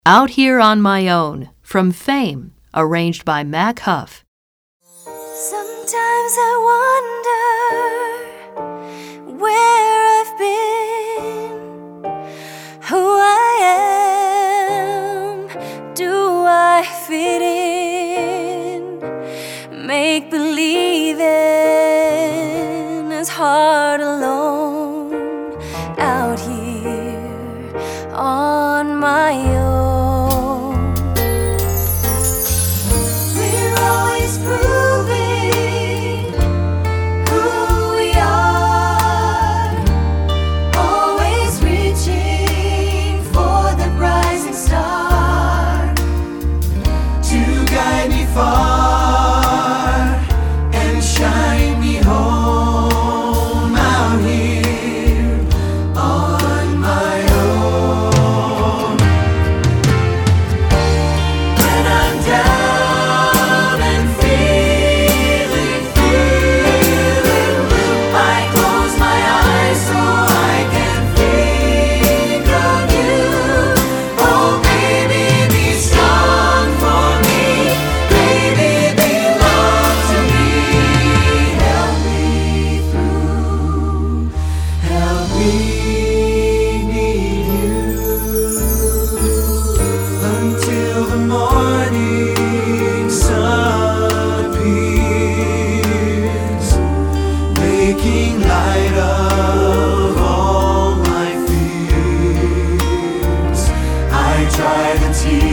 Out Here on My Own from Fame, arranged by Mac Huff. Sometimes I wonder where I've been, who I am, do I fit in? Make believing is hard alone out here on my own. We're always proving who we are, always reaching for the rising star to guide me far and shine me home out here on my own. When I'm down and feeling blue, I close my eyes so I can think of you. Oh baby, be strong for me, baby, belong to me. Help me through, help me need you until the morning sun appears, making light of all my fears. I dry the tears